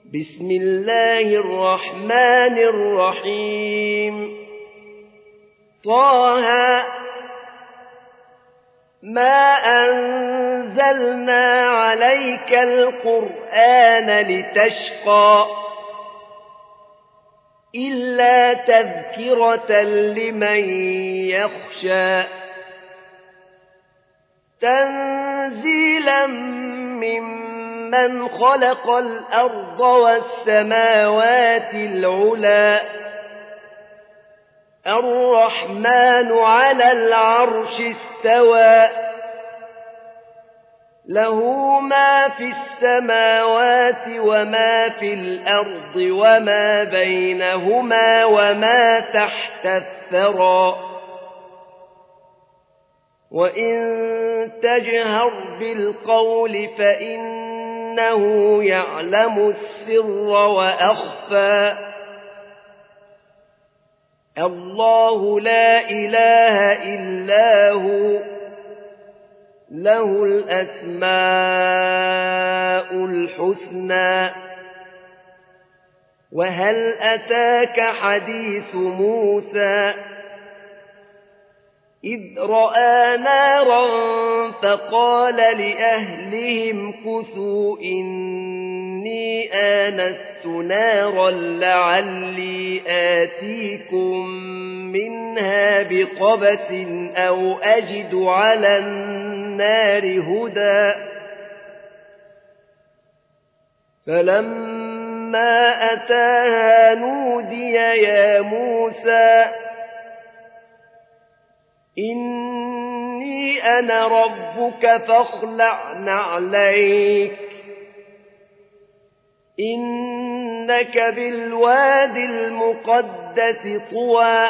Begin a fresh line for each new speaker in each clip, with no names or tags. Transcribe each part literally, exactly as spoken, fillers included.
بسم الله الرحمن الرحيم طه ما أنزلنا عليك القرآن لتشقى إلا تذكرة لمن يخشى تنزيلا ممن خلق الأرض والسماوات العلى الرحمن على العرش استوى له ما في السماوات وما في الأرض وما بينهما وما تحت الثرى وإن تجهر بالقول فإنه يعلم السر وأخفى الله لا إله إلا هو له الأسماء الحسنى وهل أتاك حديث موسى إذ رأى نارا فقال لأهلهم كثوا إني آنست نارا لعلي آتيكم منها بقبس أو أجد على النار هدى فلما أتاها نودي يا موسى إني أنا ربك فاخلع نعليك إنك بالواد المقدس طوى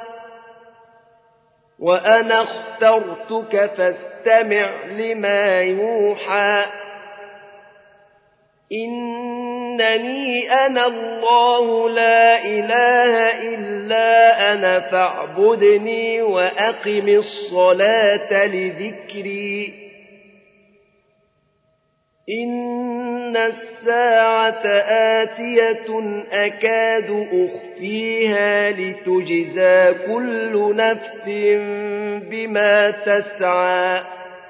وأنا اخترتك فاستمع لما يوحى إنني أنا الله لا إله إلا أنا فاعبدني وأقم الصلاة لذكري إن الساعة آتية أكاد أخفيها لتجزى كل نفس بما تسعى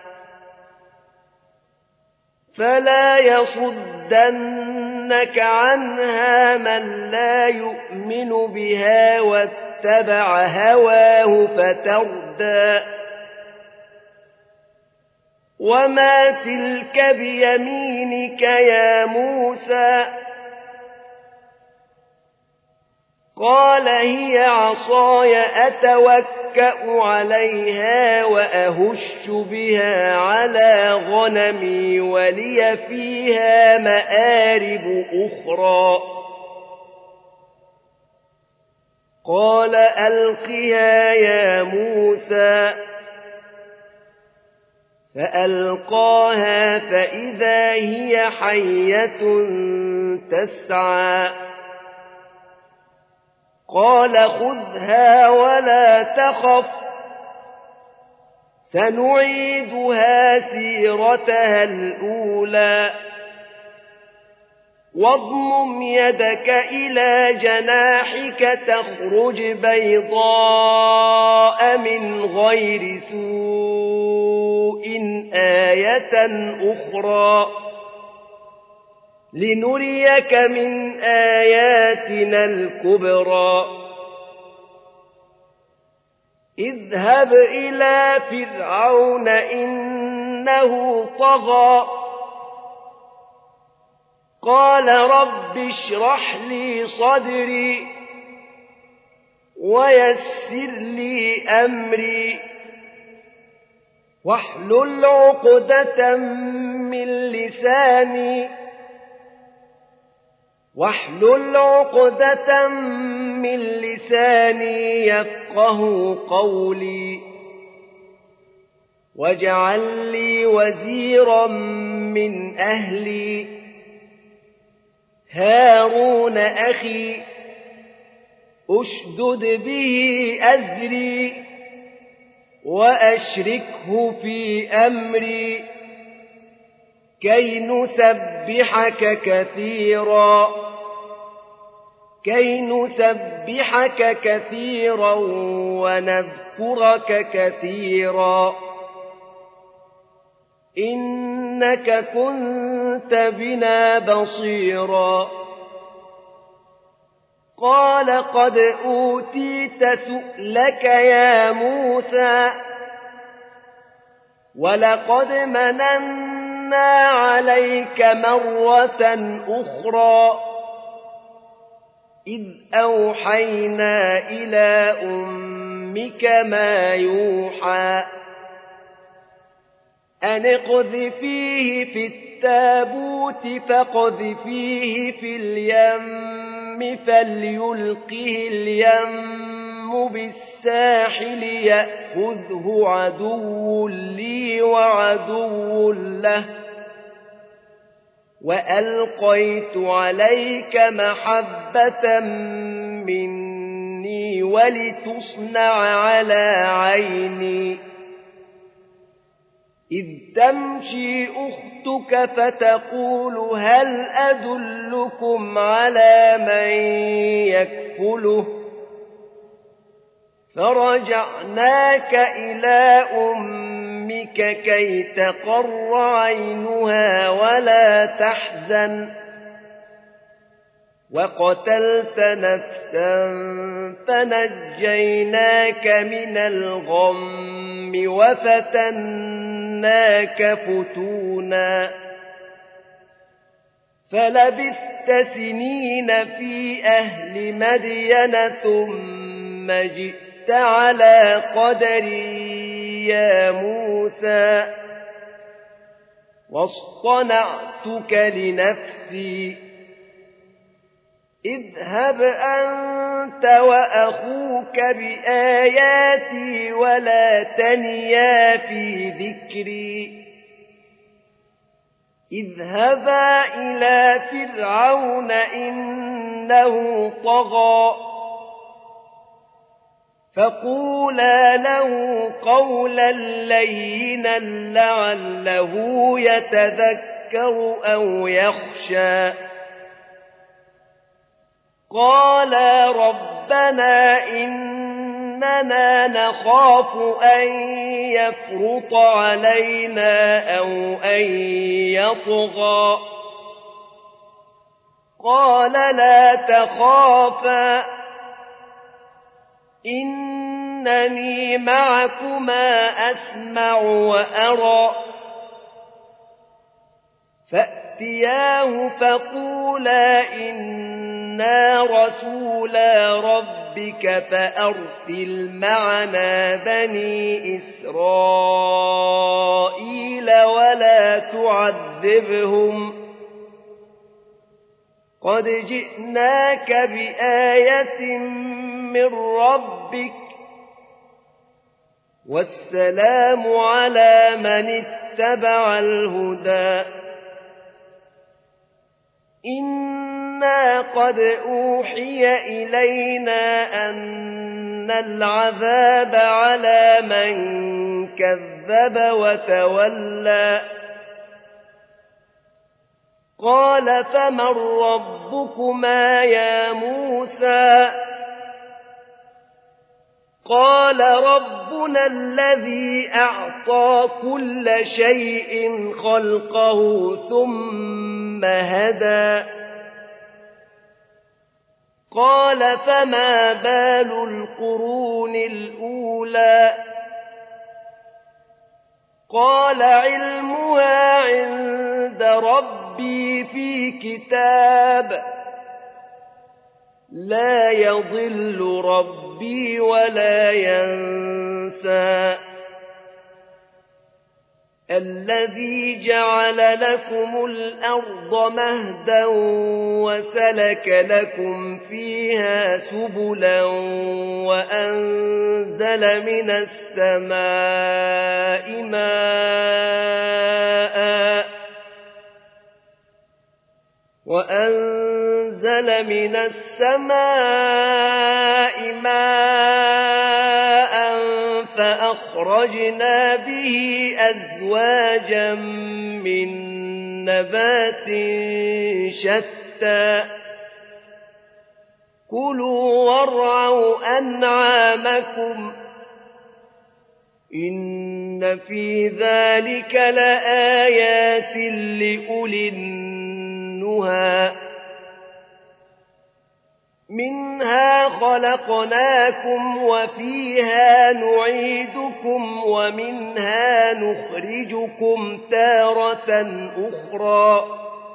فلا يصدنك عنها من لا يؤمن بها واتبع هواه فتردى وما تلك بيمينك يا موسى قال هي عصاي أتوكأ عليها وأهش بها على غنمي ولي فيها مآرب أخرى قال ألقها يا موسى فألقاها فإذا هي حية تسعى قال خذها ولا تخف سنعيدها سيرتها الأولى واضمم يدك إلى جناحك تخرج بيضاء من غير سوء آية أخرى لنريك من آياتنا الكبرى اذهب إلى فرعون إنه طغى قال رب اشرح لي صدري ويسر لي أمري واحلل عقدة من لساني واحلل عقدة من لساني يفقه قولي واجعل لي وزيرا من أهلي هارون أخي أشدد به أزري وأشركه في أمري كي نسبحك كثيرا كي نسبحك كثيرا ونذكرك كثيرا إنك كنت بنا بصيرا قال قد أوتيت سؤلك يا موسى ولقد مننا عليك مرة أخرى إذ أوحينا إلى أمك ما يوحى أن اقذفيه في التابوت فاقذفيه في اليم فليلقه اليم بالساحل يأخذه عدو لي وعدو له وألقيت عليك محبة مني ولتصنع على عيني إذ تمشي أختك فتقول هل أدلكم على من يكفله فرجعناك إلى أمك كي تقر عينها ولا تحزن وقتلت نفسا فنجيناك من الغم وفتناك فتونا فلبثت سنين في أهل مدين ثم جئت على قدري يا موسى واصطنعتك لنفسي اذهب أنت وأخوك بآياتي ولا تنيا في ذكري اذهبا إلى فرعون إنه طغى فقولا له قولا لينا لعله يتذكر أو يخشى قالا ربنا إننا نخاف أن يفرط علينا أو أن يطغى قال لا تخافا إنني معكما أسمع وأرى فأتياه فقولا إنا رسولا ربك فأرسل معنا بني إسرائيل ولا تعذبهم قد جئناك بآية من ربك والسلام على من اتبع الهدى إنا قد أوحي إلينا أن العذاب على من كذب وتولى قال فمن ربكما يا موسى قال ربنا الذي أعطى كل شيء خلقه ثم هدى قال فما بال القرون الأولى قال علمها عند ربي في كتاب لا يضل ربي ولا ينسى الذي جعل لكم الأرض مهدا وسلك لكم فيها سبلا وأنزل من السماء ماء وأنزل من السماء ماء فأخرجنا به أزواجا من نبات شتى كلوا وارعوا أنعامكم إن في ذلك لآيات لأولي النهى منها خلقناكم وفيها نعيدكم ومنها نخرجكم تارة أخرى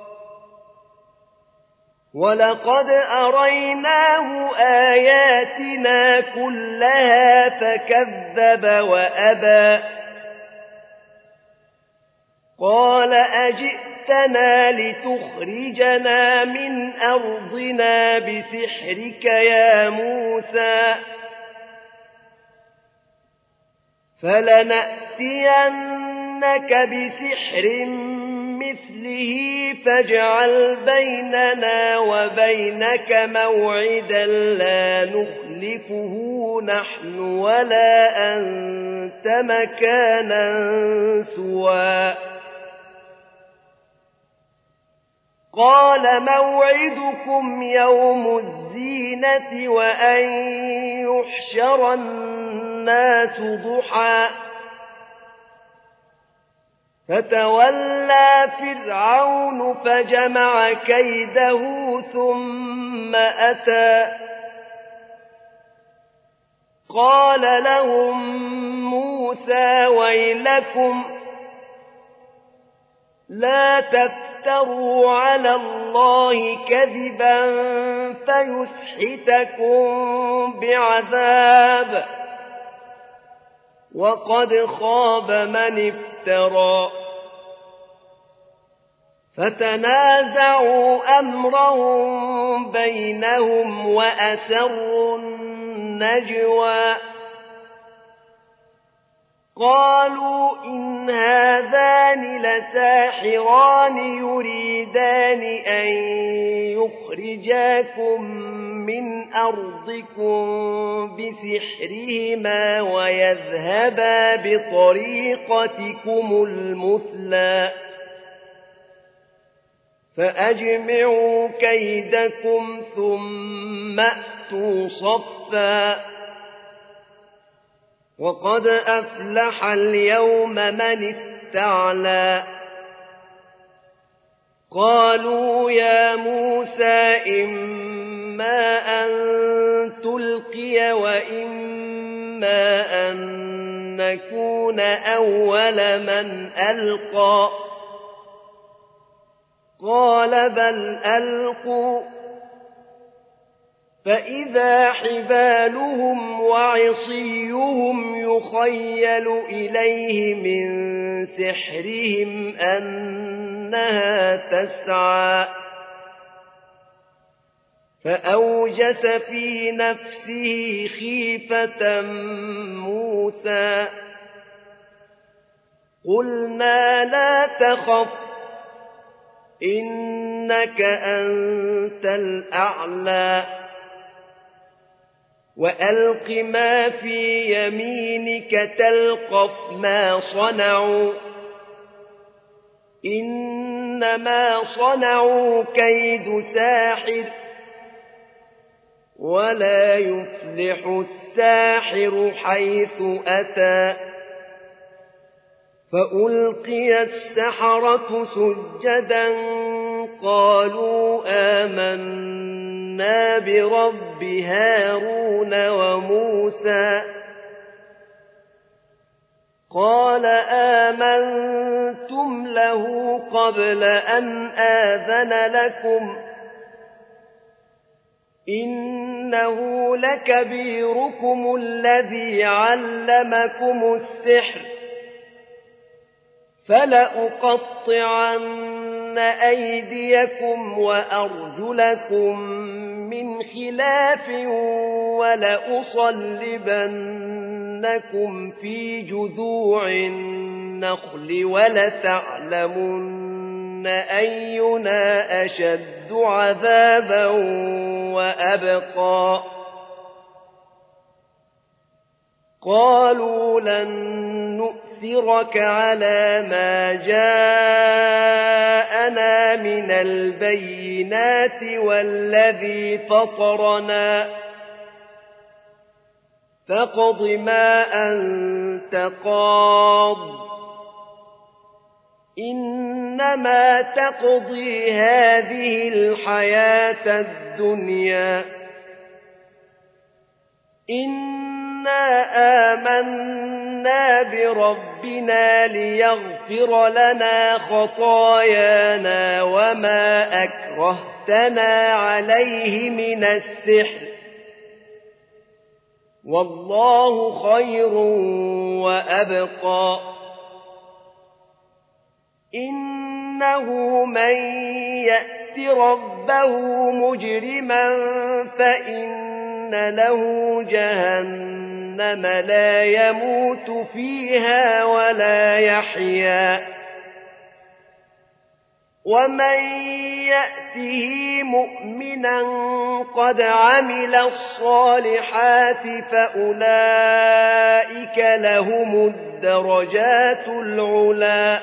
ولقد أريناه آياتنا كلها فكذب وأبى قال أجئتنا لتخرجنا من أرضنا بسحرك يا موسى فلنأتينك بسحر مثله فاجعل بيننا وبينك موعدا لا نخلفه نحن ولا أنت مكانا سوى قال موعدكم يوم الزينة وأن يحشر الناس ضحى فتولى فرعون فجمع كيده ثم أتى قال لهم موسى ويلكم لا تفتروا على الله كذبا فيسحتكم بعذاب وقد خاب من افترى فتنازعوا أمرهم بينهم وأسروا النجوى قالوا إن هذان لساحران يريدان أن يخرجاكم من أرضكم بسحرهما ويذهبا بطريقتكم المثلى فأجمعوا كيدكم ثم أتوا صفا وقد أفلح اليوم من استعلى قالوا يا موسى إما أن تلقي وإما أن نكون أول من ألقى قال بل ألقوا فإذا حبالهم وعصيهم يخيل إليه من سحرهم أنها تسعى فأوجس في نفسه خيفة موسى قلنا لا تخف إنك أنت الأعلى وألق ما في يمينك تلقف ما صنعوا إنما صنعوا كيد ساحر ولا يفلح الساحر حيث أتى فألقي السحرة سجدا قالوا آمنا برب هارون وموسى قال آمنتم له قبل أن آذن لكم إنه لكبيركم الذي علمكم السحر فلأقطعن أيديكم وأرجلكم من خلاف ولأصلبنكم في جذوع النخل ولتعلمن أينا أشد عذابا وأبقى قالوا لن نؤمن لنؤثرك على ما جاءنا من البينات والذي فطرنا فاقض ما أنت قاض إنما تقضي هذه الحياة الدنيا إنا آمنا بربنا ليغفر لنا خطايانا وما أكرهتنا عليه من السحر والله خير وأبقى إنه من يأت ربه مجرما فإن له جهنم لا يموت فيها ولا يحيا ومن يأته مؤمنا قد عمل الصالحات فأولئك لهم الدرجات العلى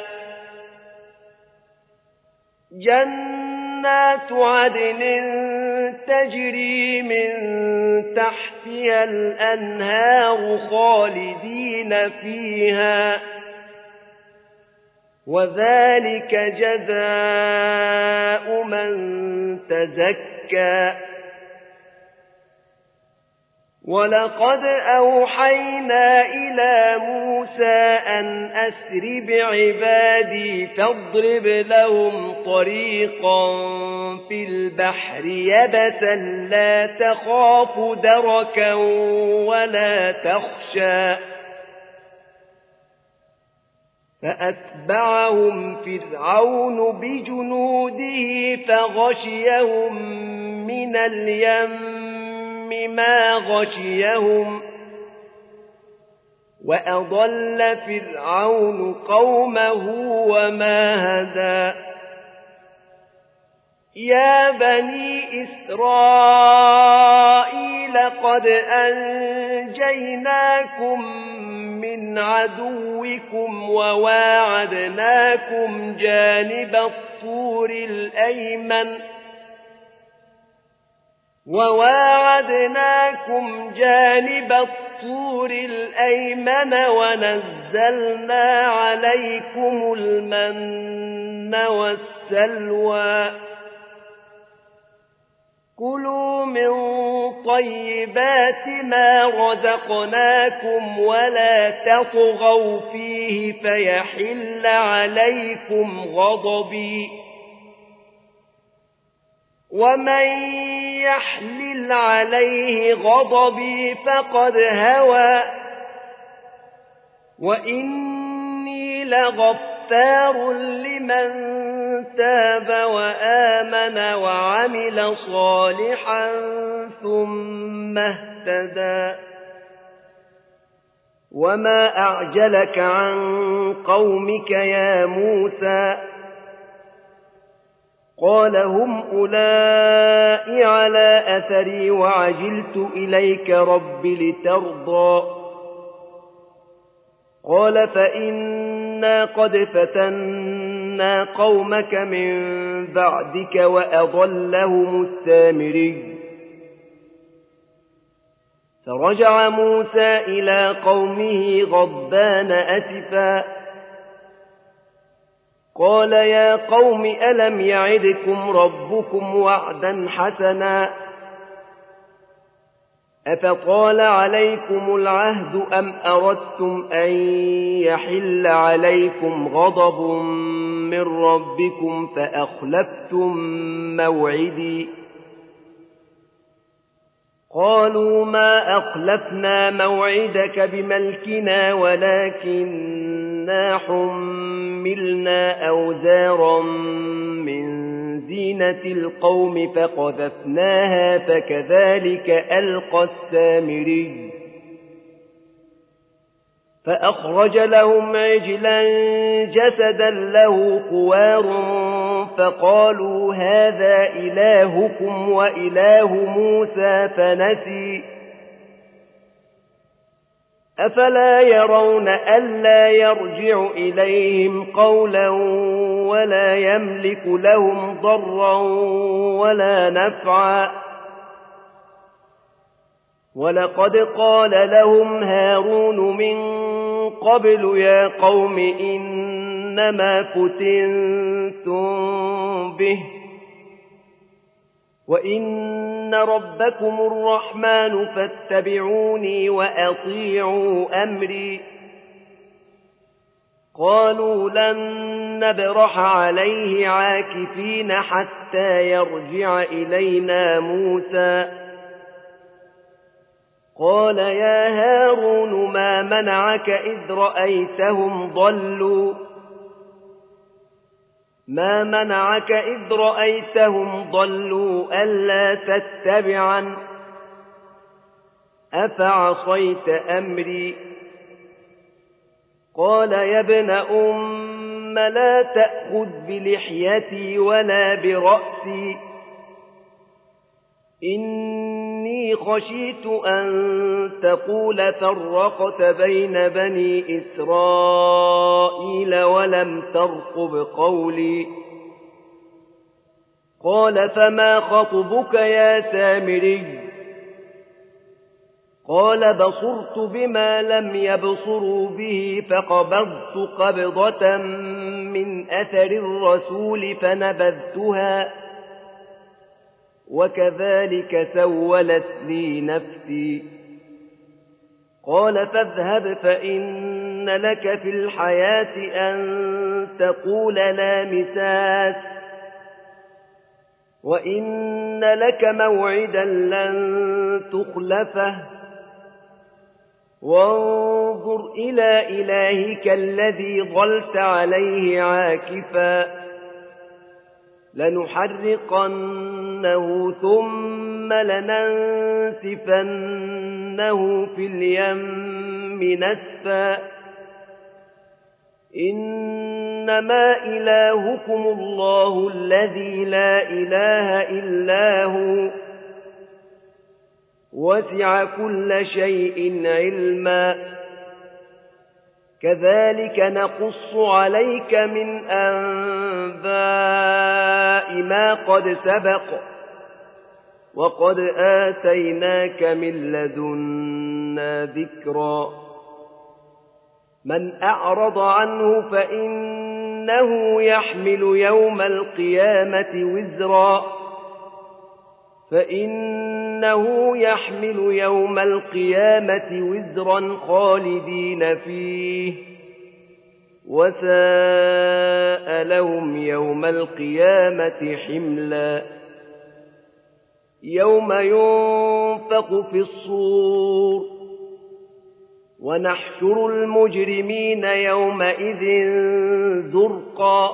جنات عدن تجري من تحتها الأنهار خالدين فيها وذلك جزاء من تزكى ولقد أوحينا إلى موسى أن أسر بعبادي فاضرب لهم طريقا في البحر يبسا لا تخاف دركا ولا تخشى فأتبعهم فرعون بجنوده فغشيهم من اليم ما غشيهم وأضل فرعون قومه وما هدى يا بني إسرائيل قد أنجيناكم من عدوكم وواعدناكم جانب الطور الأيمن وواعدناكم جانب الطور الأيمن ونزلنا عليكم المن والسلوى كلوا من طيبات ما رزقناكم ولا تطغوا فيه فيحل عليكم غضبي ومن يحلل عليه غضبي فقد هوى وإني لغفار لمن تاب وآمن وعمل صالحا ثم اهتدى وما أعجلك عن قومك يا موسى قال هم أولئك على أثري وعجلت إليك رب لترضى قال فإنا قد فتنا قومك من بعدك وأضلهم السامري فرجع موسى إلى قومه غضبان أسفا قال يا قوم ألم يعدكم ربكم وعدا حسنا أفطال عليكم العهد أم أردتم أن يحل عليكم غضب من ربكم فأخلفتم موعدي قالوا ما أخلفنا موعدك بملكنا ولكننا حملنا أوزارا من زينة القوم فقذفناها فكذلك ألقى السامري فأخرج لهم عجلا جسدا له خوار فقالوا هذا إلهكم وإله موسى فنسي أفلا يرون ألا يرجع إليهم قولا ولا يملك لهم ضرا ولا نفعا ولقد قال لهم هارون من قبل يا قوم إنما فتنتم به وإن ربكم الرحمن فاتبعوني وأطيعوا أمري قالوا لن نبرح عليه عاكفين حتى يرجع إلينا موسى قال يا هارون ما منعك إذ رأيتهم ضلوا ما منعك إذ رأيتهم ضلوا ألا تتبعا أفعصيت أمري قال يا ابن أم لا تأخذ بلحيتي ولا برأسي إني خشيت أن تقول فرقت بين بني إسرائيل ولم ترقب قولي قال فما خطبك يا سامري قال بصرت بما لم يبصروا به فقبضت قبضة من أثر الرسول فنبذتها وكذلك سولت لي نفسي قال فاذهب فإن لك في الحياة أن تقول لا مساس وإن لك موعدا لن تخلفه وانظر إلى إلهك الذي ظلت عليه عاكفا لنحرقنه ثم لننسفنه في اليم نسفا إنما إلهكم الله الذي لا إله إلا هو وسع كل شيء علما كذلك نقص عليك من أنباء ما قد سبق وقد آتيناك من لدنا ذكرا من أعرض عنه فإنه يحمل يوم القيامة وزرا فإنه يحمل يوم القيامة وزرا خالدين فيه وساء لهم يوم القيامة حملا يوم ينفخ في الصور ونحشر المجرمين يومئذ زرقا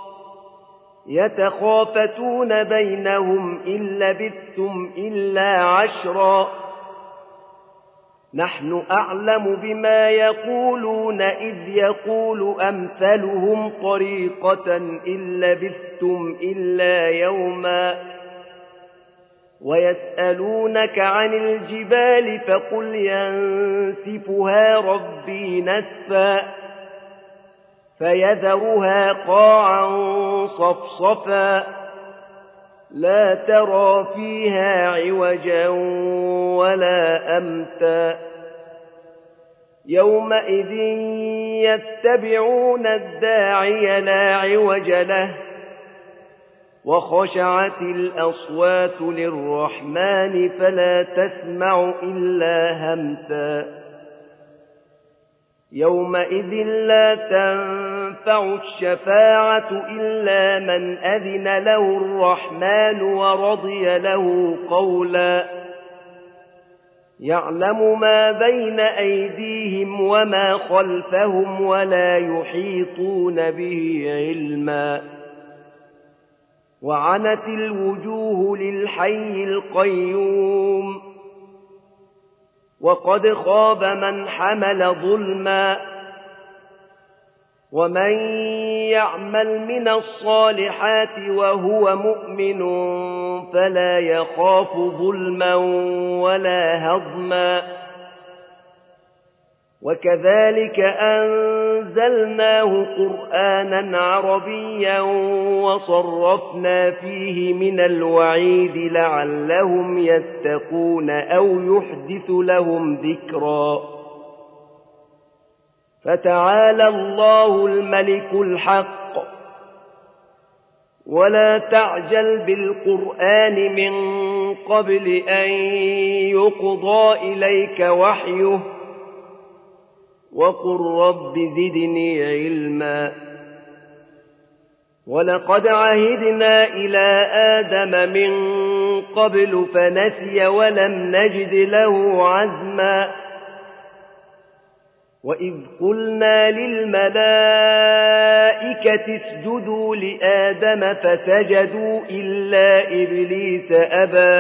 يتخافتون بينهم إن لبثتم إلا عشرا نحن أعلم بما يقولون إذ يقول أمثلهم طريقة إن لبثتم إلا يوما ويسألونك عن الجبال فقل ينسفها ربي نسفا فيذرها قاعا صفصفا لا ترى فيها عوجا ولا أمتا يومئذ يتبعون الداعي لا عوج له وخشعت الأصوات للرحمن فلا تسمع إلا همتا يومئذ لا تنفع الشفاعة إلا من أذن له الرحمن ورضي له قولا يعلم ما بين أيديهم وما خلفهم ولا يحيطون به علما وعنت الوجوه للحي القيوم وقد خاب من حمل ظلما ومن يعمل من الصالحات وهو مؤمن فلا يخاف ظلما ولا هضما وكذلك أنزلناه قرآنا عربيا وصرفنا فيه من الوعيد لعلهم يتقون أو يحدث لهم ذكرا فتعالى الله الملك الحق ولا تعجل بالقرآن من قبل أن يقضى إليك وحيه وقل رب زدني علما ولقد عهدنا إلى آدم من قبل فنسي ولم نجد له عزما وإذ قلنا للملائكة اسجدوا لآدم فسجدوا إلا إبليس أبى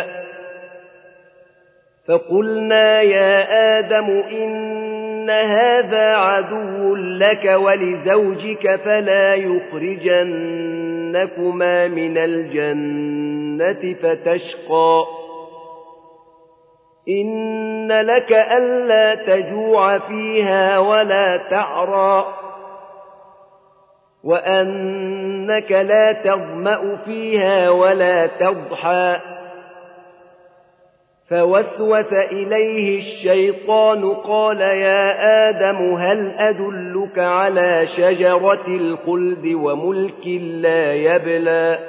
فقلنا يا آدم إن هذا عدو لك ولزوجك فلا يخرجنكما من الجنة فتشقى إن لك ألا تجوع فيها ولا تعرى وأنك لا تظمأ فيها ولا تضحى فوسوس إليه الشيطان قال يا آدم هل أدلك على شجرة الخلد وملك لا يبلى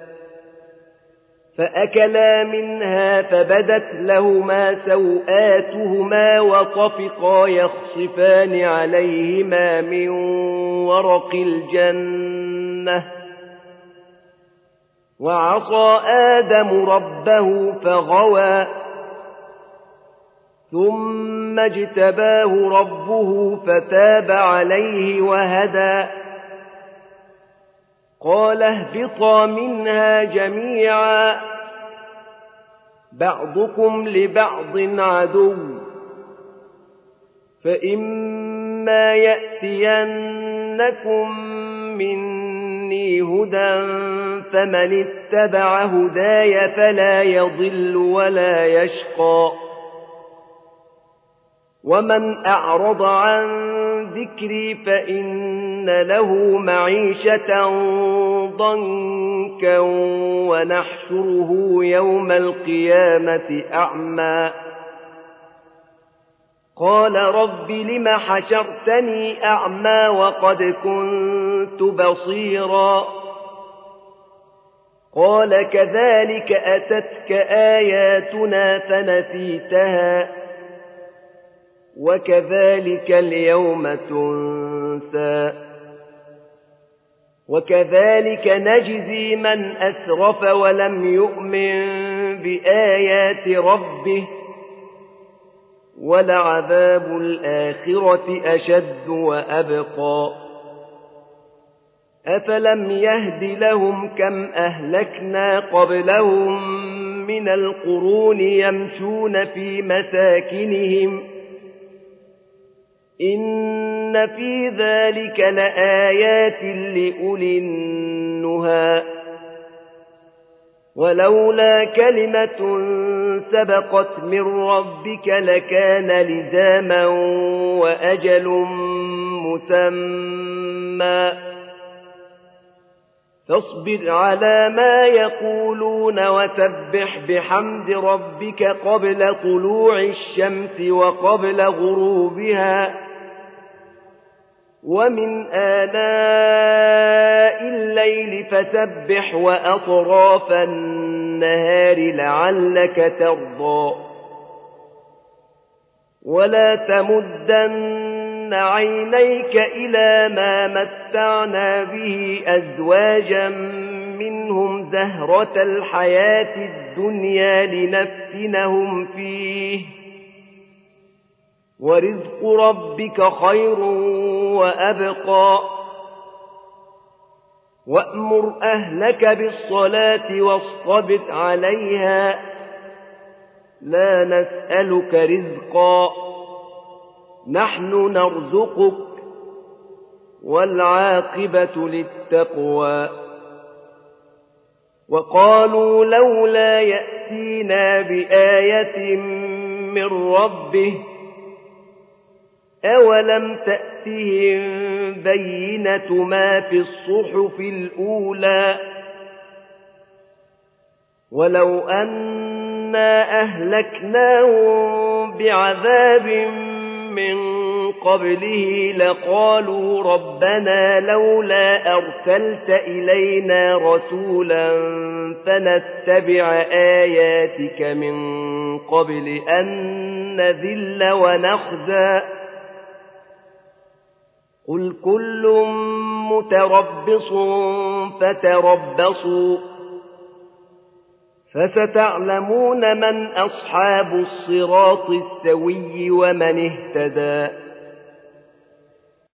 فأكلا منها فبدت لهما سوآتهما وطفقا يخصفان عليهما من ورق الجنة وعصى آدم ربه فغوى ثم اجتباه ربه فتاب عليه وهدى قال اهبطا منها جميعا بعضكم لبعض عدو فإما يأتينكم مني هدى فمن اتبع هداي فلا يضل ولا يشقى ومن أعرض عن ذكري فإن له معيشة ضنكا ونحشره يوم القيامة أعمى قال رب لم حشرتني أعمى وقد كنت بصيرا قال كذلك أتتك آياتنا فنسيتها وكذلك اليوم تنسى وكذلك نجزي من أسرف ولم يؤمن بآيات ربه ولعذاب الآخرة أشد وأبقى أفلم يهد لهم كم أهلكنا قبلهم من القرون يمشون في مساكنهم إن في ذلك لآيات لأولي النهى ولولا كلمة سبقت من ربك لكان لزاما وأجل مسمى فاصبر على ما يقولون وسبح بحمد ربك قبل طلوع الشمس وقبل غروبها ومن آلاء الليل فسبح وأطراف النهار لعلك ترضى ولا تمدن عينيك إلى ما متعنا به أزواجا منهم زهرة الحياة الدنيا لنفتنهم فيه ورزق ربك خير وأبقى وأمر أهلك بالصلاة واصطبر عليها لا نسألك رزقا نحن نرزقك والعاقبة للتقوى وقالوا لولا يأتينا بآية من ربه أَوَلَمْ تَأْتِهِم بَيِّنَةُ مَا فِي الصُّحُفِ الْأُولَى وَلَوْ أَنَّا أَهْلَكْنَاهُم بِعَذَابٍ مِّن قَبْلِهِ لَقَالُوا رَبَّنَا لَوْلَا أَرْسَلْتَ إِلَيْنَا رَسُولًا فَنَتَّبِعَ آيَاتِكَ مِن قَبْلِ أَن نَّذِلَّ وَنَخْزَىٰ قُلْ كُلٌّ مُّتَرَبِّصٌ فَتَرَبَّصُوا فَسَتَعْلَمُونَ مَنْ أَصْحَابُ الصِّرَاطِ السَّوِيِّ وَمَنِ اهْتَدَىٰ